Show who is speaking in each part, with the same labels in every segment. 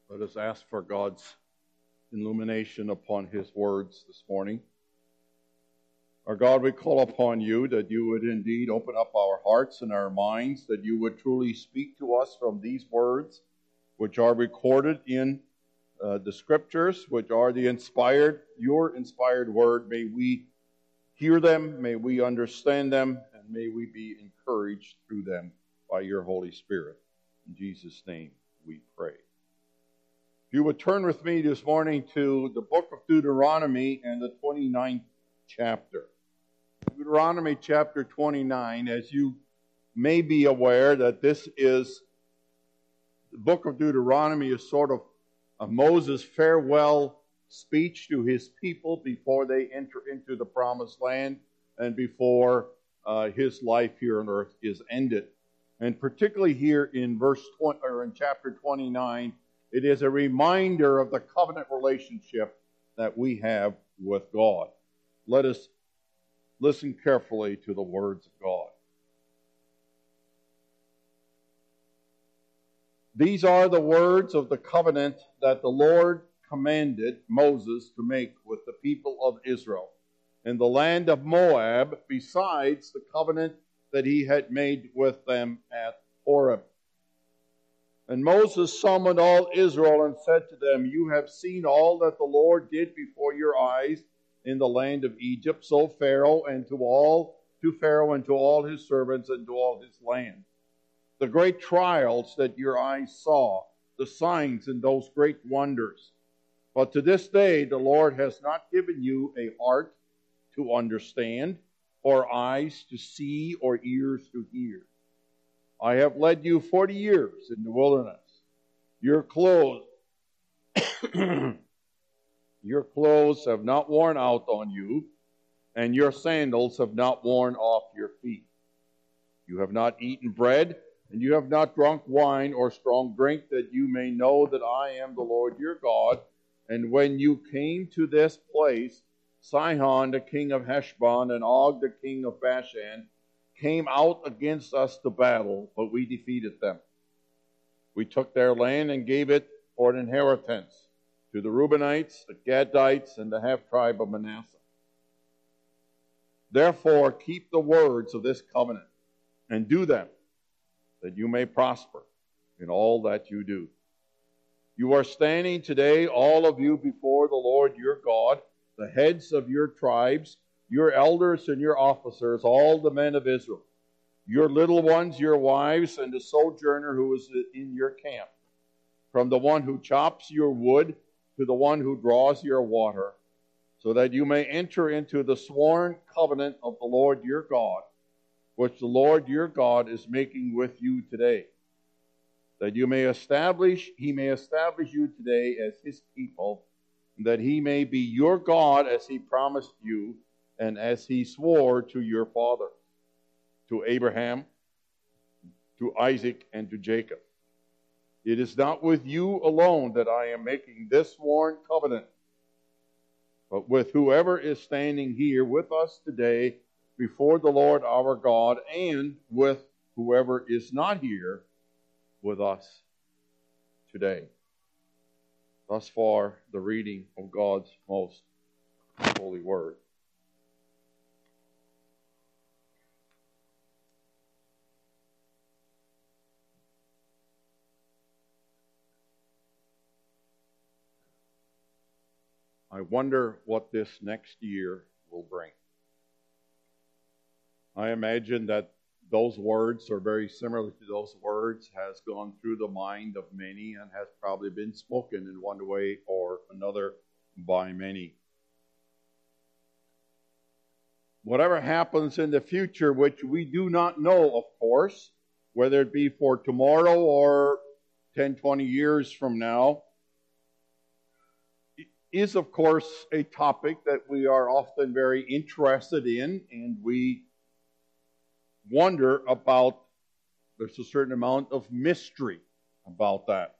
Speaker 1: Let us ask for God's illumination upon His words this morning. Our God, we call upon You that You would indeed open up our hearts and our minds, that You would truly speak to us from these words, which are recorded in the Scriptures, which are Your inspired word. May we hear them, may we understand them, and may we be encouraged through them by Your Holy Spirit. In Jesus' name we pray. If you would turn with me this morning to the book of Deuteronomy and the 29th chapter. Deuteronomy chapter 29, as you may be aware that the book of Deuteronomy is sort of a Moses' farewell speech to his people before they enter into the promised land and before his life here on earth is ended. And particularly here in chapter 29, it is a reminder of the covenant relationship that we have with God. Let us listen carefully to the words of God. These are the words of the covenant that the Lord commanded Moses to make with the people of Israel in the land of Moab, besides the covenant that he had made with them at Horeb. And Moses summoned all Israel and said to them, "You have seen all that the Lord did before your eyes in the land of Egypt, to Pharaoh and to all his servants and to all his land. The great trials that your eyes saw, the signs and those great wonders. But to this day the Lord has not given you a heart to understand, or eyes to see, or ears to hear. I have led you 40 years in the wilderness. Your clothes have not worn out on you, and your sandals have not worn off your feet. You have not eaten bread, and you have not drunk wine or strong drink, that you may know that I am the Lord your God. And when you came to this place, Sihon the king of Heshbon and Og the king of Bashan came out against us to battle, but we defeated them. We took their land and gave it for an inheritance to the Reubenites, the Gadites, and the half-tribe of Manasseh. Therefore, keep the words of this covenant and do them, that you may prosper in all that you do. You are standing today, all of you, before the Lord your God, the heads of your tribes, your elders and your officers, all the men of Israel, your little ones, your wives, and the sojourner who is in your camp, from the one who chops your wood to the one who draws your water, so that you may enter into the sworn covenant of the Lord your God, which the Lord your God is making with you today, that he may establish you today as his people, that he may be your God as he promised you, and as he swore to your father, to Abraham, to Isaac, and to Jacob. It is not with you alone that I am making this sworn covenant, but with whoever is standing here with us today before the Lord our God, and with whoever is not here with us today." Thus far, the reading of God's most holy word. I wonder what this next year will bring. I imagine that those words are very similar to those words has gone through the mind of many and has probably been spoken in one way or another by many. Whatever happens in the future, which we do not know, of course, whether it be for tomorrow or 10, 20 years from now, is, of course, a topic that we are often very interested in, and we wonder about. There's a certain amount of mystery about that.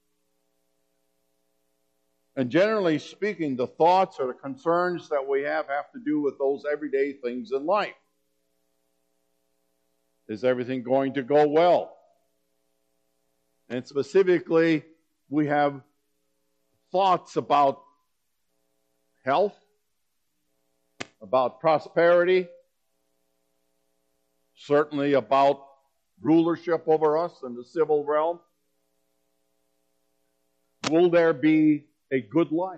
Speaker 1: And generally speaking, the thoughts or the concerns that we have to do with those everyday things in life. Is everything going to go well? And specifically, we have thoughts about health, about prosperity, certainly about rulership over us in the civil realm. Will there be a good life?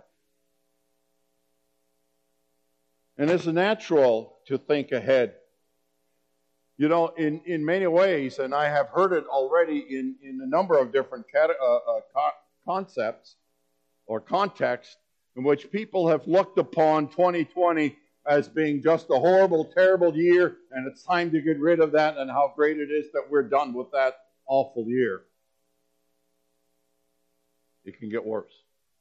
Speaker 1: And it's natural to think ahead. You know, in many ways, and I have heard it already in a number of different concepts or contexts, in which people have looked upon 2020 as being just a horrible, terrible year, and it's time to get rid of that, and how great it is that we're done with that awful year. It can get worse.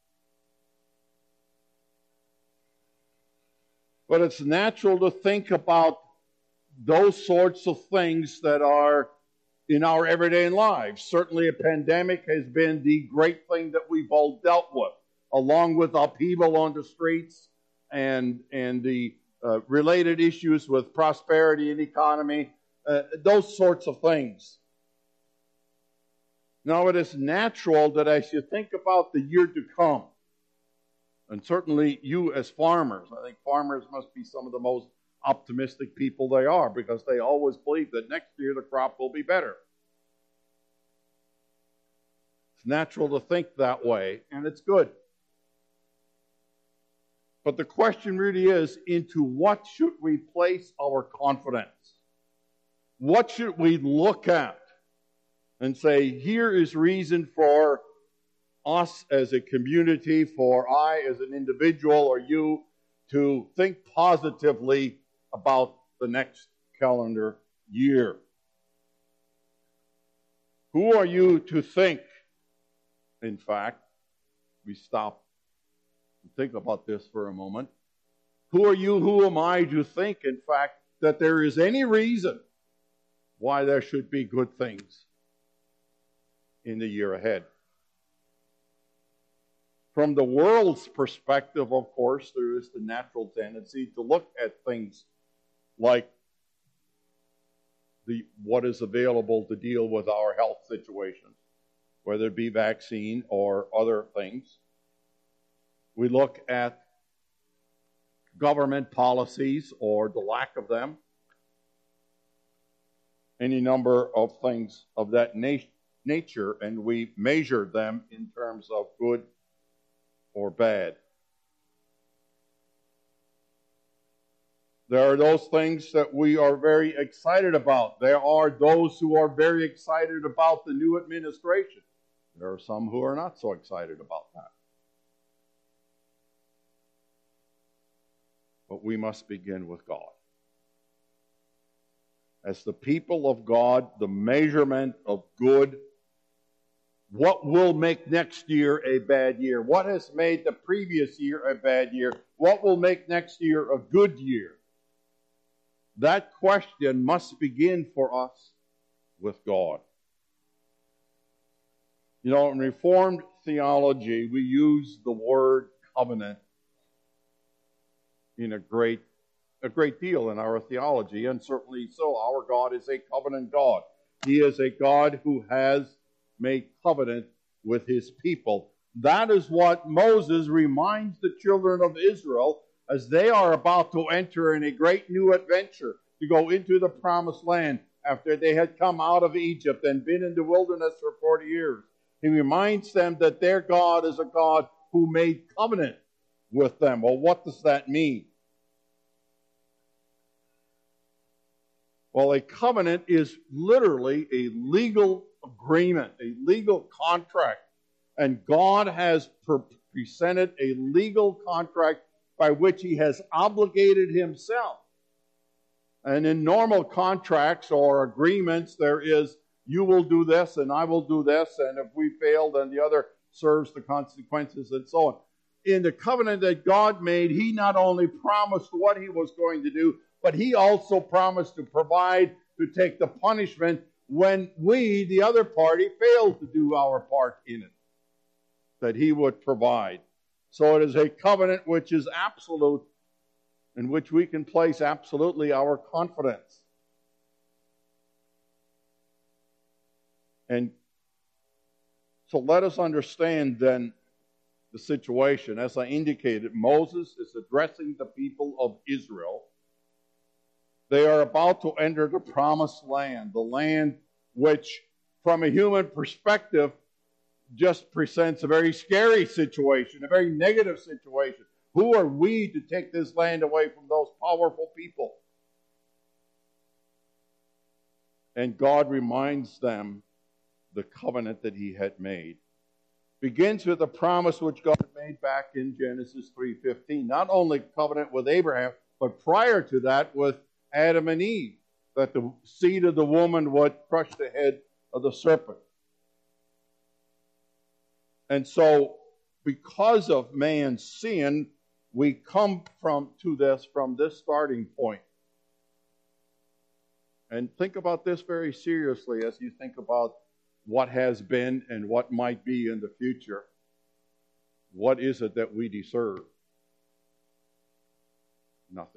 Speaker 1: But it's natural to think about those sorts of things that are in our everyday lives. Certainly a pandemic has been the great thing that we've all dealt with, along with upheaval on the streets and the related issues with prosperity and economy, those sorts of things. Now, it is natural that as you think about the year to come, and certainly you as farmers, I think farmers must be some of the most optimistic people they are, because they always believe that next year the crop will be better. It's natural to think that way, and it's good. But the question really is, into what should we place our confidence? What should we look at and say, here is reason for us as a community, for I as an individual, or you, to think positively about the next calendar year? Who are you to think, in fact, we stop and think about this for a moment. Who are you, who am I to think, in fact, that there is any reason why there should be good things in the year ahead? From the world's perspective, of course, there is the natural tendency to look at things like what is available to deal with our health situations, whether it be vaccine or other things. We look at government policies or the lack of them, any number of things of that nature, and we measure them in terms of good or bad. There are those things that we are very excited about. There are those who are very excited about the new administration. There are some who are not so excited about that. But we must begin with God. As the people of God, the measurement of good, what will make next year a bad year? What has made the previous year a bad year? What will make next year a good year? That question must begin for us with God. You know, in Reformed theology, we use the word covenant in a great deal in our theology, and certainly so. Our God is a covenant God. He is a God who has made covenant with his people. That is what Moses reminds the children of Israel as they are about to enter in a great new adventure to go into the promised land after they had come out of Egypt and been in the wilderness for 40 years. He reminds them that their God is a God who made covenant with them. Well, what does that mean? Well, a covenant is literally a legal agreement, a legal contract. And God has presented a legal contract by which he has obligated himself. And in normal contracts or agreements, there is, you will do this and I will do this, and if we fail, then the other serves the consequences and so on. In the covenant that God made, he not only promised what he was going to do, but he also promised to provide, to take the punishment when we, the other party, failed to do our part in it, that he would provide. So it is a covenant which is absolute, in which we can place absolutely our confidence. And so let us understand then the situation. As I indicated, Moses is addressing the people of Israel. They are about to enter the promised land, the land which, from a human perspective, just presents a very scary situation, a very negative situation. Who are we to take this land away from those powerful people? And God reminds them the covenant that he had made. Begins with a promise which God made back in Genesis 3:15. Not only covenant with Abraham, but prior to that with Adam and Eve, that the seed of the woman would crush the head of the serpent. And so, because of man's sin, we come from this starting point. And think about this very seriously as you think about what has been and what might be in the future. What is it that we deserve? Nothing.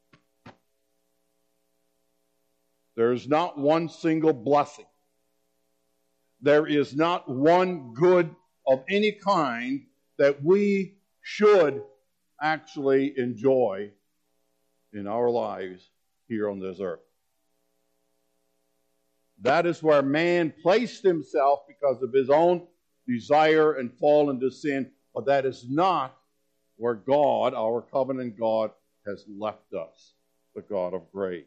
Speaker 1: There is not one single blessing. There is not one good of any kind that we should actually enjoy in our lives here on this earth. That is where man placed himself because of his own desire and fall into sin, but that is not where God, our covenant God, has left us, the God of grace.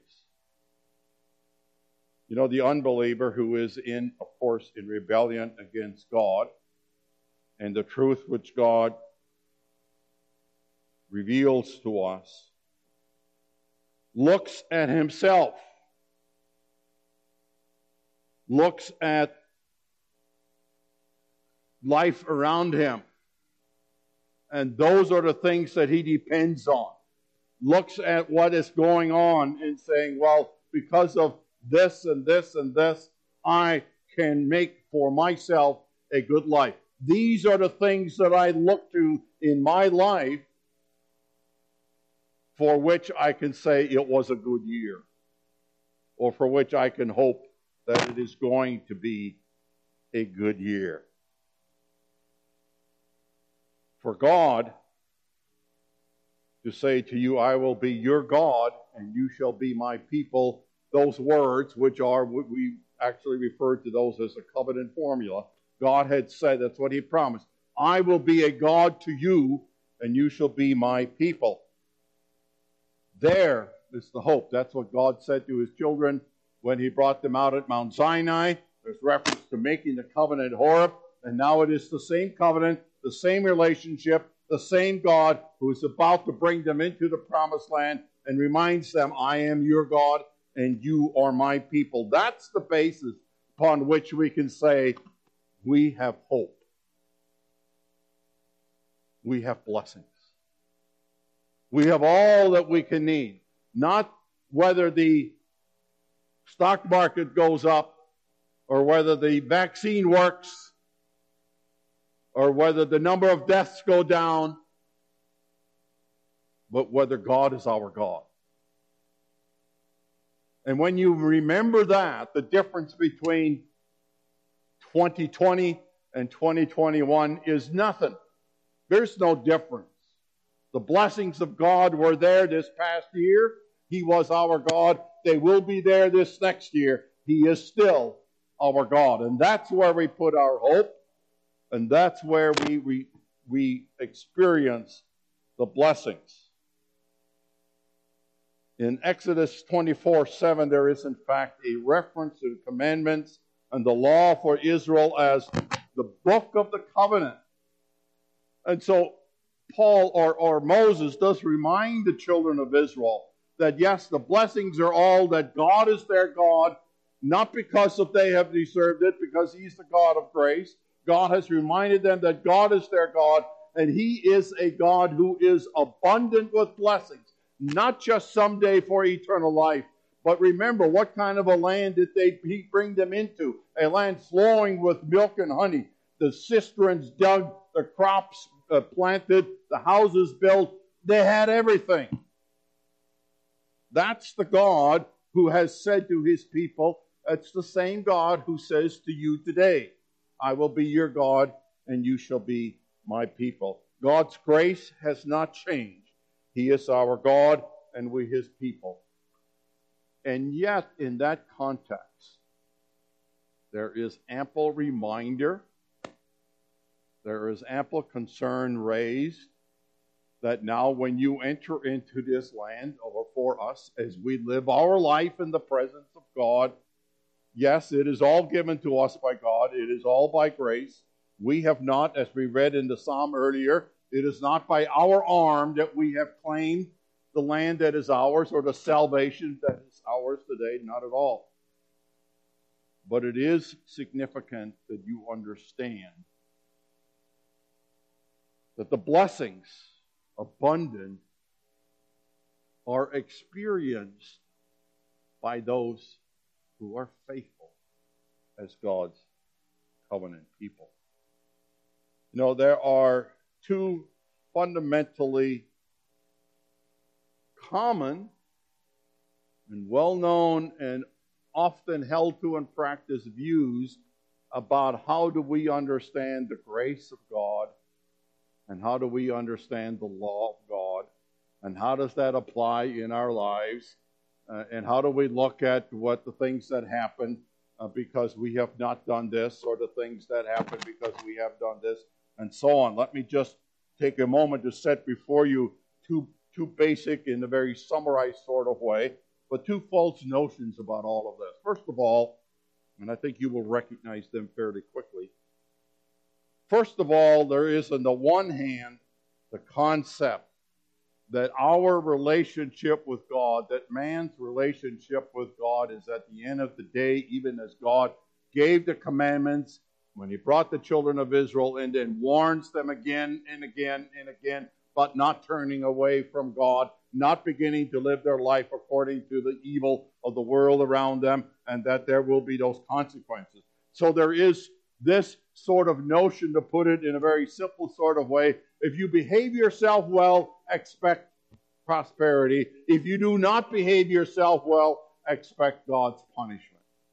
Speaker 1: You know, the unbeliever who is in rebellion against God and the truth which God reveals to us, looks at himself, looks at life around him, and those are the things that he depends on. Looks at what is going on and saying, well, because of this and this and this, I can make for myself a good life. These are the things that I look to in my life for which I can say it was a good year, or for which I can hope that it is going to be a good year. For God to say to you, I will be your God, and you shall be my people, those words, which are, we actually refer to those as a covenant formula. God had said, that's what he promised. I will be a God to you, and you shall be my people. There is the hope. That's what God said to his children when he brought them out at Mount Sinai. There's reference to making the covenant at Horeb, and now it is the same covenant, the same relationship, the same God who is about to bring them into the promised land and reminds them, I am your God and you are my people. That's the basis upon which we can say we have hope. We have blessings. We have all that we can need. Not whether the stock market goes up, or whether the vaccine works, or whether the number of deaths go down, but whether God is our God. And when you remember that, the difference between 2020 and 2021 is nothing. There's no difference. The blessings of God were there this past year. He was our God. They will be there this next year. He is still our God. And that's where we put our hope. And that's where we experience the blessings. In Exodus 24:7, there is in fact a reference to the commandments and the law for Israel as the book of the covenant. And so Paul or Moses does remind the children of Israel that yes, the blessings are all that God is their God, not because of they have deserved it, because he's the God of grace. God has reminded them that God is their God, and he is a God who is abundant with blessings. Not just someday for eternal life, but remember, what kind of a land did he bring them into? A land flowing with milk and honey. The cisterns dug, the crops planted, the houses built. They had everything. That's the God who has said to his people, it's the same God who says to you today, I will be your God and you shall be my people. God's grace has not changed. He is our God and we His people. And yet, in that context, there is ample reminder, there is ample concern raised that now when you enter into this land, or for us, as we live our life in the presence of God, yes, it is all given to us by God. It is all by grace. We have not, as we read in the psalm earlier, it is not by our arm that we have claimed the land that is ours or the salvation that is ours today. Not at all. But it is significant that you understand that the blessings abundant are experienced by those who are faithful as God's covenant people. You know, there are two fundamentally common and well-known and often held to and practiced views about how do we understand the grace of God and how do we understand the law of God and how does that apply in our lives and how do we look at what the things that happen because we have not done this or the things that happen because we have done this and so on. Let me just take a moment to set before you two basic in a very summarized sort of way, but two false notions about all of this. First of all, and I think you will recognize them fairly quickly. First of all, there is on the one hand the concept that our relationship with God, that man's relationship with God is at the end of the day, even as God gave the commandments when He brought the children of Israel and then warns them again and again and again, but not turning away from God, not beginning to live their life according to the evil of the world around them, and that there will be those consequences. So there is this sort of notion, to put it in a very simple sort of way, if you behave yourself well, expect prosperity. If you do not behave yourself well, expect God's punishment.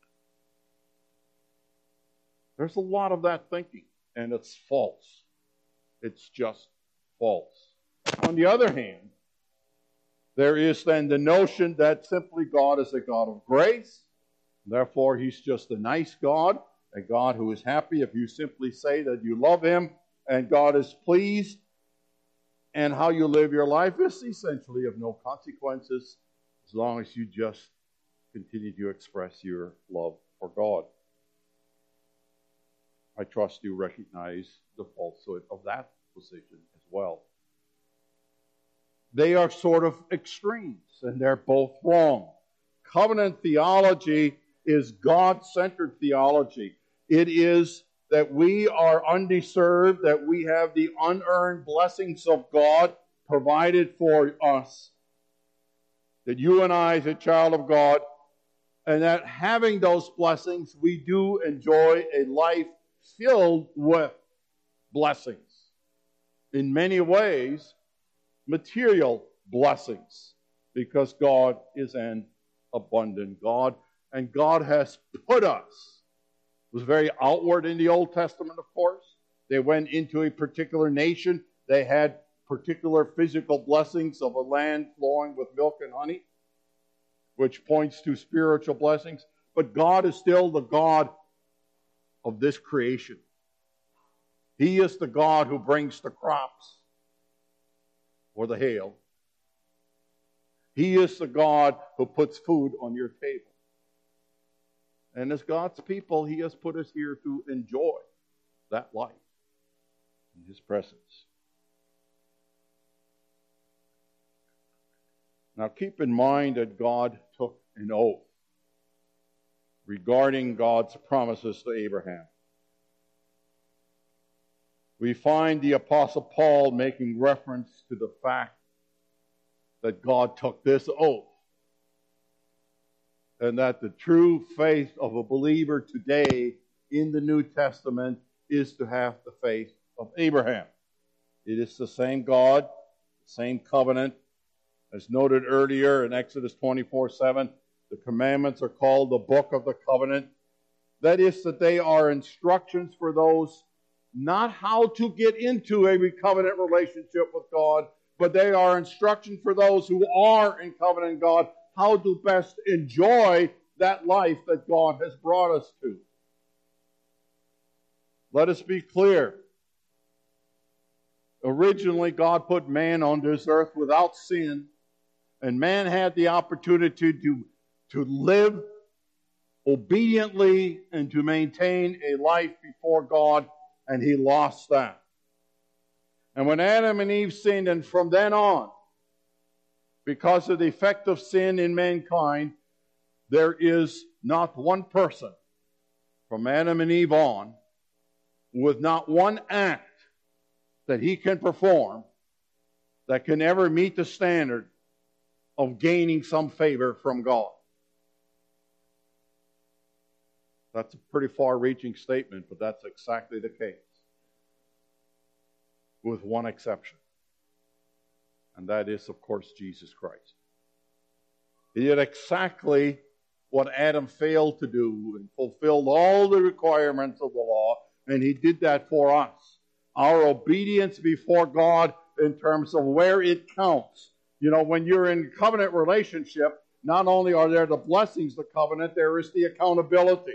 Speaker 1: There's a lot of that thinking, and it's false. It's just false. On the other hand, there is then the notion that simply God is a God of grace. Therefore, He's just a nice God, a God who is happy if you simply say that you love Him, and God is pleased, and how you live your life is essentially of no consequences as long as you just continue to express your love for God. I trust you recognize the falsehood of that position as well. They are sort of extremes, and they're both wrong. Covenant theology is God-centered theology. It is that we are undeserved, that we have the unearned blessings of God provided for us, that you and I, as a child of God, and that having those blessings, we do enjoy a life filled with blessings. In many ways, material blessings, because God is an abundant God, and God has put us. It was very outward in the Old Testament, of course. They went into a particular nation. They had particular physical blessings of a land flowing with milk and honey, which points to spiritual blessings. But God is still the God of this creation. He is the God who brings the crops or the hail. He is the God who puts food on your table. And as God's people, He has put us here to enjoy that life in His presence. Now keep in mind that God took an oath regarding God's promises to Abraham. We find the Apostle Paul making reference to the fact that God took this oath, and that the true faith of a believer today in the New Testament is to have the faith of Abraham. It is the same God, the same covenant. As noted earlier in Exodus 24:7, the commandments are called the book of the covenant. That is, that they are instructions for those not how to get into a covenant relationship with God, but they are instruction for those who are in covenant with God, how to best enjoy that life that God has brought us to. Let us be clear. Originally, God put man on this earth without sin, and man had the opportunity to live obediently and to maintain a life before God, and he lost that. And when Adam and Eve sinned, and from then on, because of the effect of sin in mankind, there is not one person from Adam and Eve on with not one act that he can perform that can ever meet the standard of gaining some favor from God. That's a pretty far-reaching statement, but that's exactly the case, with one exception. And that is, of course, Jesus Christ. He did exactly what Adam failed to do and fulfilled all the requirements of the law, and he did that for us. Our obedience before God in terms of where it counts. You know, when you're in covenant relationship, not only are there the blessings of the covenant, there is the accountability.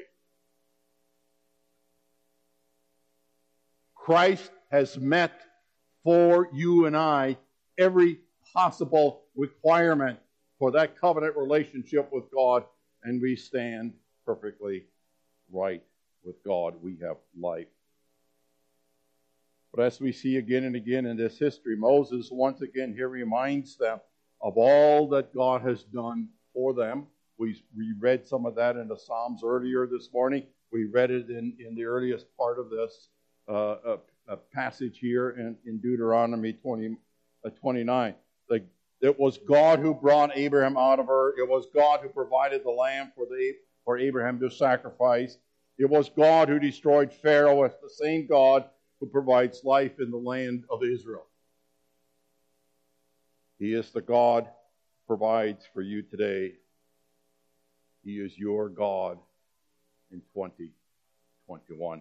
Speaker 1: Christ has met for you and I every possible requirement for that covenant relationship with God, and we stand perfectly right with God. We have life. But as we see again and again in this history, Moses once again here reminds them of all that God has done for them. We read some of that in the Psalms earlier this morning. We read it in the earliest part of this a passage here in Deuteronomy 29. It was God who brought Abraham out of Ur. It was God who provided the lamb for Abraham to sacrifice. It was God who destroyed Pharaoh. It's the same God who provides life in the land of Israel. He is the God who provides for you today. He is your God in 2021.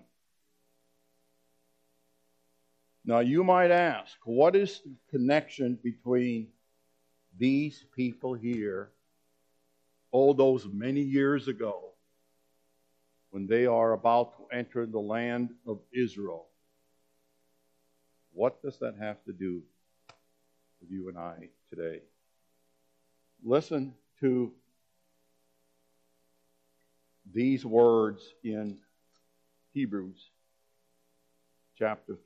Speaker 1: Now you might ask, what is the connection between these people here, all those many years ago, when they are about to enter the land of Israel? What does that have to do with you and I today? Listen to these words in Hebrews chapter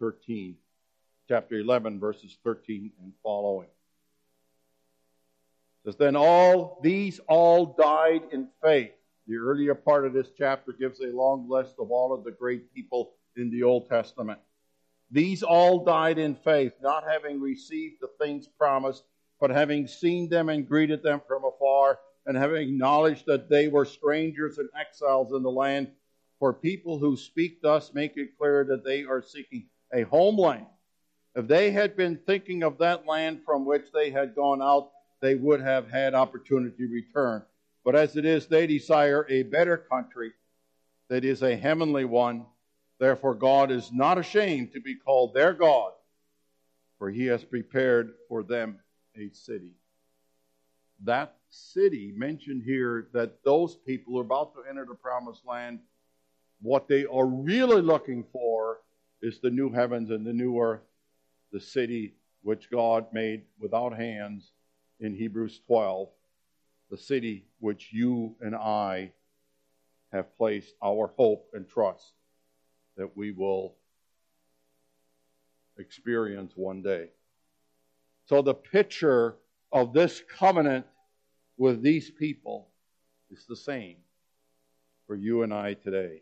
Speaker 1: 11, verses 13 and following. It says, then these all died in faith. The earlier part of this chapter gives a long list of all of the great people in the Old Testament. These all died in faith, not having received the things promised, but having seen them and greeted them from afar, and having acknowledged that they were strangers and exiles in the land. For people who speak thus make it clear that they are seeking a homeland. If they had been thinking of that land from which they had gone out, they would have had opportunity to return. But as it is, they desire a better country, that is a heavenly one. Therefore God is not ashamed to be called their God, for he has prepared for them a city. That city mentioned here, that those people are about to enter the promised land, what they are really looking for is the new heavens and the new earth, the city which God made without hands in Hebrews 12, the city which you and I have placed our hope and trust that we will experience one day. So the picture of this covenant with these people is the same for you and I today.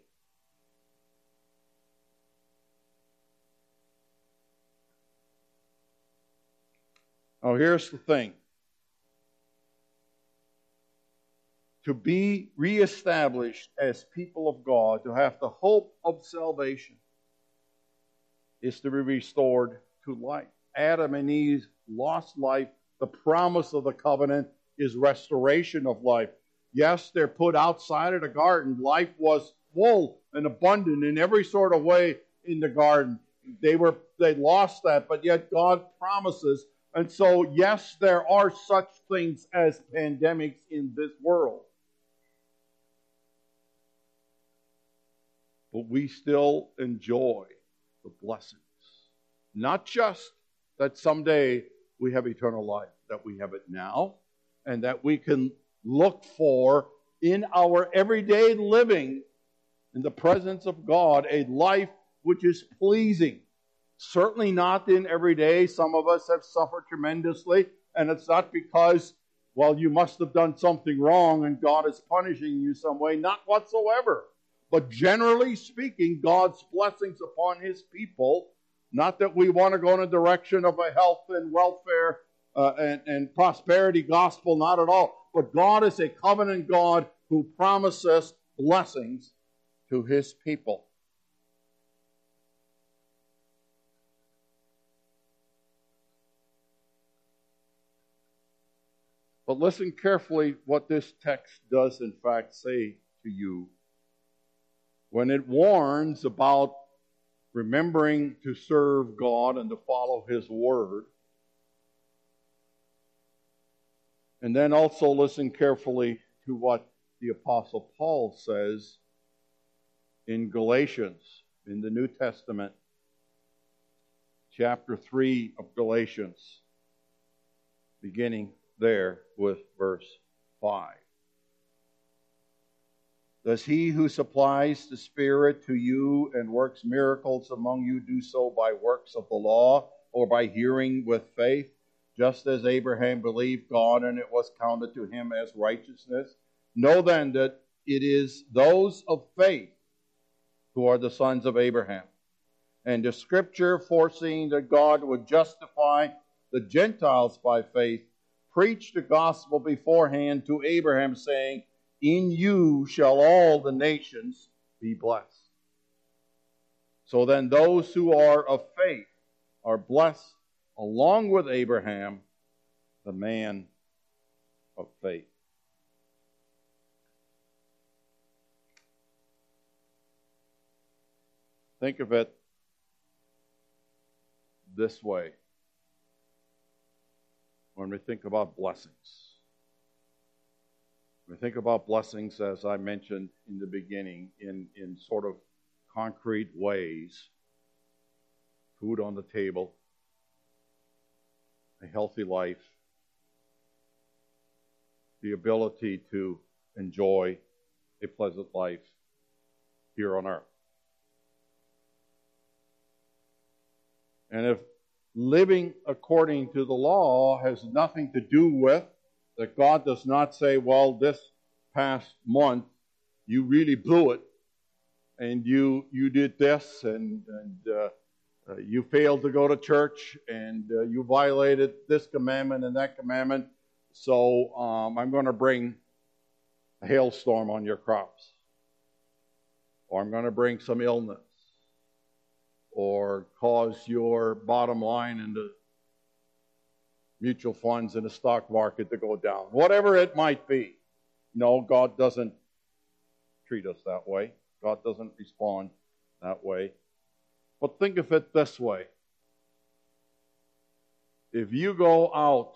Speaker 1: Now here's the thing. To be reestablished as people of God, to have the hope of salvation, is to be restored to life. Adam and Eve lost life. The promise of the covenant is restoration of life. Yes, they're put outside of the garden. Life was full and abundant in every sort of way in the garden. They lost that, but yet God promises. And so, yes, there are such things as pandemics in this world. But we still enjoy the blessings. Not just that someday we have eternal life, that we have it now, and that we can look for in our everyday living in the presence of God a life which is pleasing. Certainly not in every day. Some of us have suffered tremendously, and it's not because, well, you must have done something wrong and God is punishing you some way. Not whatsoever. But generally speaking, God's blessings upon His people, not that we want to go in a direction of a health and welfare and prosperity gospel, not at all. But God is a covenant God who promises blessings to His people. But listen carefully what this text does in fact say to you. When it warns about remembering to serve God and to follow His Word. And then also listen carefully to what the Apostle Paul says in Galatians, in the New Testament, chapter 3 of Galatians, beginning there with verse 5. Does He who supplies the Spirit to you and works miracles among you do so by works of the law or by hearing with faith? Just as Abraham believed God and it was counted to him as righteousness. Know then that it is those of faith who are the sons of Abraham. And the Scripture, foreseeing that God would justify the Gentiles by faith, preached the gospel beforehand to Abraham, saying, in you shall all the nations be blessed. So then those who are of faith are blessed along with Abraham, the man of faith. Think of it this way when we think about blessings. We think about blessings, as I mentioned in the beginning, in sort of concrete ways. Food on the table, a healthy life, the ability to enjoy a pleasant life here on earth. And if living according to the law has nothing to do with that, God does not say, well, this past month you really blew it and you did this and you failed to go to church and you violated this commandment and that commandment, so I'm going to bring a hailstorm on your crops, or I'm going to bring some illness, or cause your bottom line in the mutual funds in the stock market to go down. Whatever it might be. No, God doesn't treat us that way. God doesn't respond that way. But think of it this way. If you go out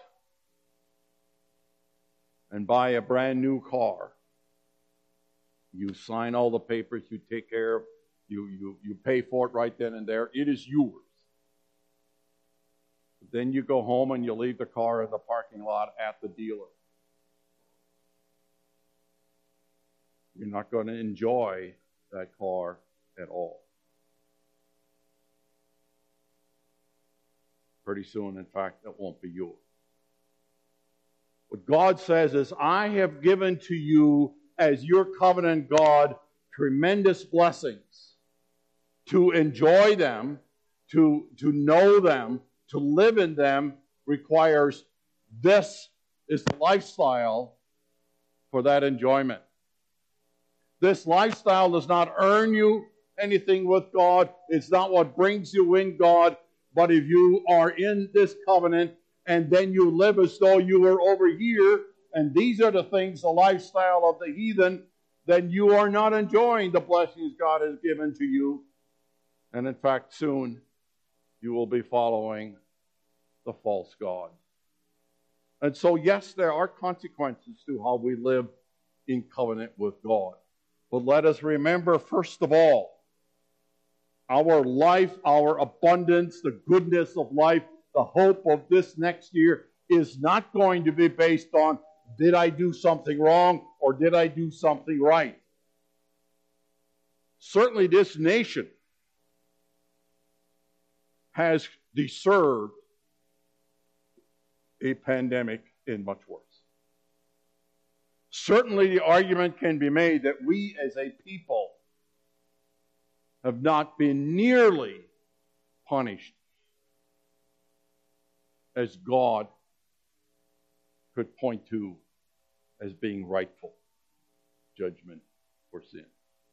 Speaker 1: and buy a brand new car, you sign all the papers, you take care of, you pay for it right then and there, it is yours. Then you go home and you leave the car in the parking lot at the dealer. You're not going to enjoy that car at all. Pretty soon, in fact, it won't be yours. What God says is, I have given to you as your covenant God tremendous blessings. To enjoy them, to know them, to live in them requires this is the lifestyle for that enjoyment. This lifestyle does not earn you anything with God. It's not what brings you in God. But if you are in this covenant and then you live as though you were over here, and these are the things, the lifestyle of the heathen, then you are not enjoying the blessings God has given to you. And in fact, soon you will be following the false god. And so, yes, there are consequences to how we live in covenant with God. But let us remember, first of all, our life, our abundance, the goodness of life, the hope of this next year is not going to be based on, did I do something wrong or did I do something right? Certainly this nation has deserved a pandemic and much worse. Certainly the argument can be made that we as a people have not been nearly punished as God could point to as being rightful judgment for sin.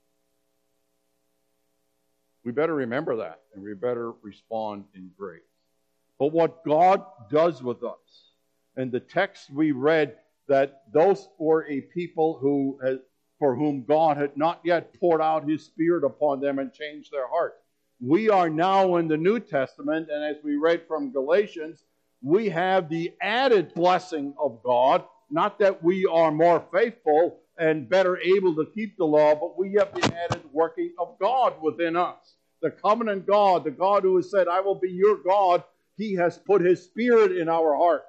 Speaker 1: We better remember that, and we better respond in grace. But what God does with us, and the text we read, that those were a people for whom God had not yet poured out His Spirit upon them and changed their heart. We are now in the New Testament, and as we read from Galatians, we have the added blessing of God, not that we are more faithful and better able to keep the law, but we have the added working of God within us. The covenant God, the God who has said, I will be your God, He has put His Spirit in our hearts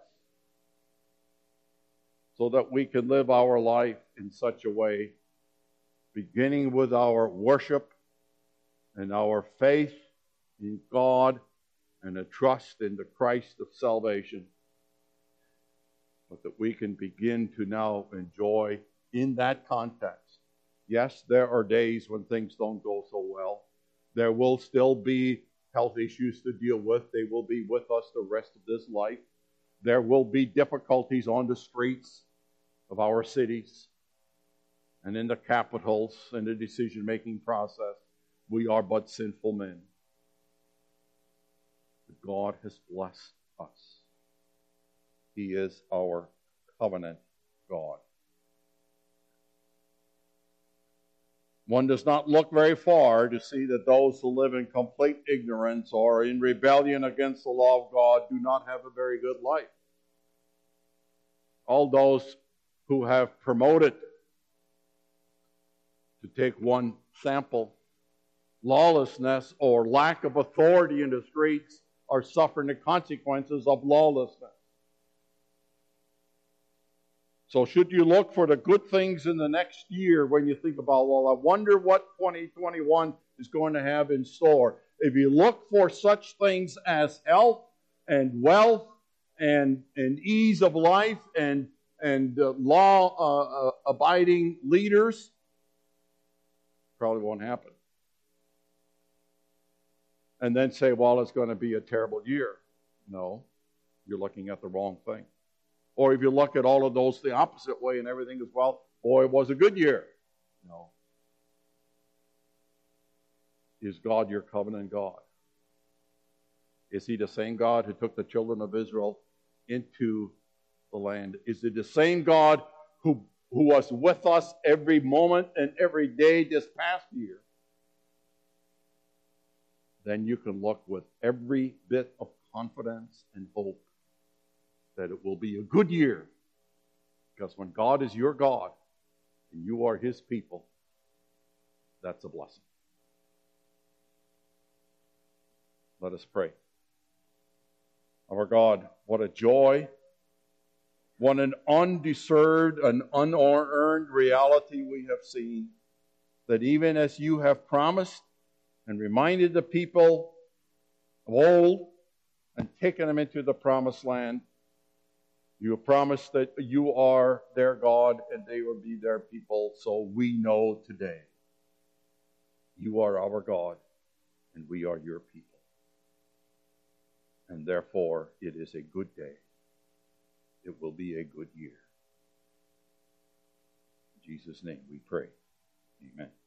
Speaker 1: so that we can live our life in such a way, beginning with our worship and our faith in God and a trust in the Christ of salvation, but that we can begin to now enjoy in that context. Yes, there are days when things don't go so well. There will still be health issues to deal with. They will be with us the rest of this life. There will be difficulties on the streets of our cities and in the capitals and the decision-making process. We are but sinful men. But God has blessed us. He is our covenant God. One does not look very far to see that those who live in complete ignorance or in rebellion against the law of God do not have a very good life. All those who have promoted, to take one sample, lawlessness or lack of authority in the streets are suffering the consequences of lawlessness. So should you look for the good things in the next year when you think about, well, I wonder what 2021 is going to have in store. If you look for such things as health and wealth and ease of life and law-abiding leaders, probably won't happen. And then say, well, it's going to be a terrible year. No, you're looking at the wrong thing. Or if you look at all of those the opposite way and everything is, well, boy, it was a good year. No. Is God your covenant God? Is He the same God who took the children of Israel into the land? Is it the same God who was with us every moment and every day this past year? Then you can look with every bit of confidence and hope that it will be a good year. Because when God is your God and you are His people, that's a blessing. Let us pray. Our God, what a joy, what an undeserved and unearned reality we have seen, that even as you have promised and reminded the people of old and taken them into the promised land, you have promised that you are their God and they will be their people. So we know today you are our God and we are your people. And therefore it is a good day. It will be a good year. In Jesus' name we pray. Amen.